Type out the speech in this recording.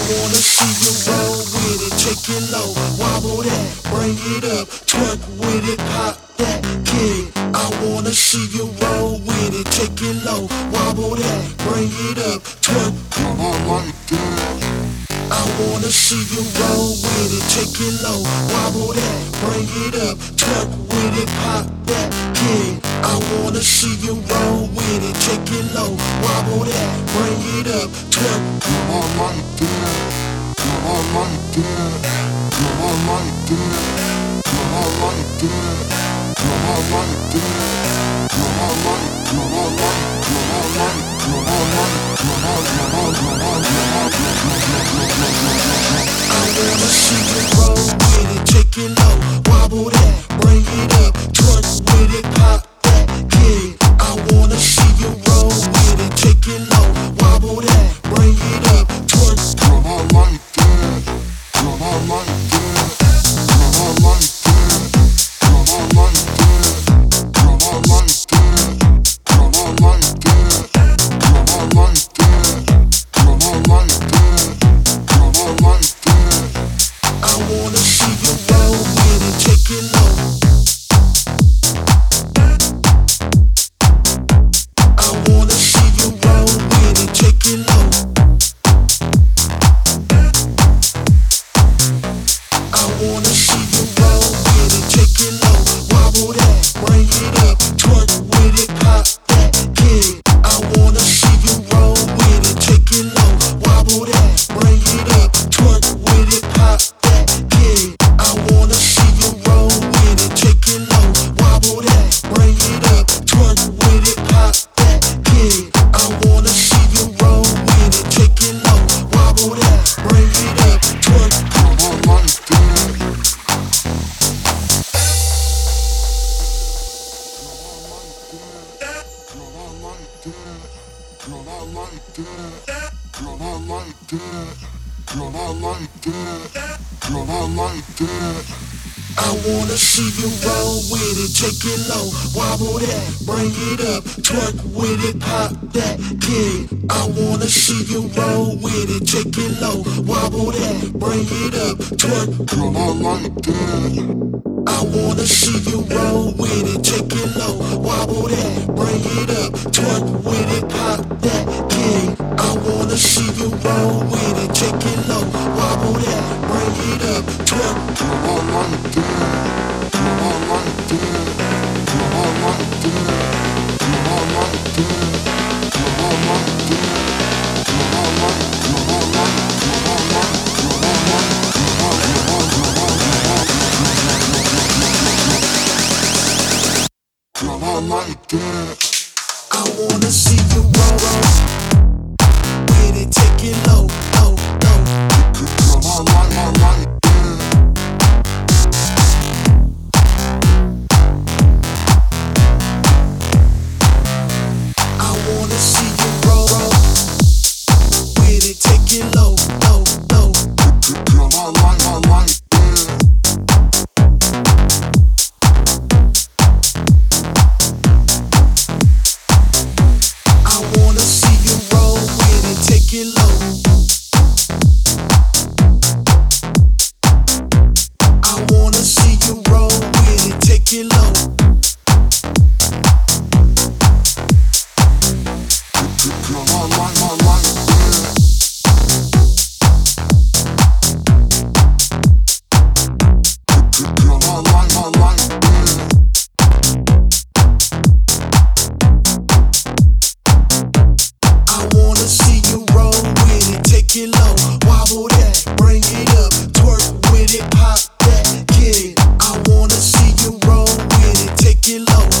wanna see you roll with it, take it low, wobble that, bring it up, twerk with it, pop that kid. I wanna see you roll with it, take it low, wobble that, bring it up, twerk. Come on like that. I wanna see you roll with it, take it low, wobble that, bring it up, twerk with it, pop that kid. I wanna see you roll with it, take it low, wobble that, bring it up, twerk. Come on like that, come on like that, come on like that, come on like that, come on like that, come on like, come on like, come on like, come on like, come on, come on, come on, come on, I wanna see you roll with it, take it low, wobble that, bring it up, twerk with it, pop that kid. I wanna see you roll with it, take it low, wobble that, bring it up, twerk. Come on like that, come on like that, come on like that, come on like that, come on like that, come on like that, come on like that, come on like that, come on like that. I wanna see you roll with it, take it low. I wanna see you roll with it, take it low. I wanna see you roll with it, take it low, wobble that, bring it up, twerk with it, pop that kid. I wanna see you roll with it, take it low, wobble that, bring it up, twerk with it, pop that kid. I wanna see you roll with it, take it low, wobble that, bring it up, twerk with it, pop that kid. I wanna see you roll with it, take it low, wobble that, bring it up, twerk. Come on like that. Come on like that. Come on like that. Come on like that. Come on like that. Come on like that. I wanna see you roll with it, take it low, wobble that, bring it up, twerk with it, pop that kid. I wanna see you roll with it, take it low, wobble that, bring it up, twerk. Come on like that. I wanna see you roll with it, take it low, wobble that, bring it up, twerk with it, pop that kid. I wanna see you roll with it, take it low, wobble that, bring it up, twerk. Come on like that, come on like that, come on like that, come on like that, come on like that, come on like, come on like, come on like, come on like, come on, come on, come on, come on like that. I wanna see you roll with it, take it low, low, low. Come on like that. I wanna see you roll with it, take it low, low, low. Come on like that. I wanna see you roll with it, take it low. I wanna see you roll with it, take it low. Come on like that. Come on like that. I wanna see you roll with it, take it low, wobble that, bring it up, twerk with it, pop that kid. I wanna see you roll with it, take it low,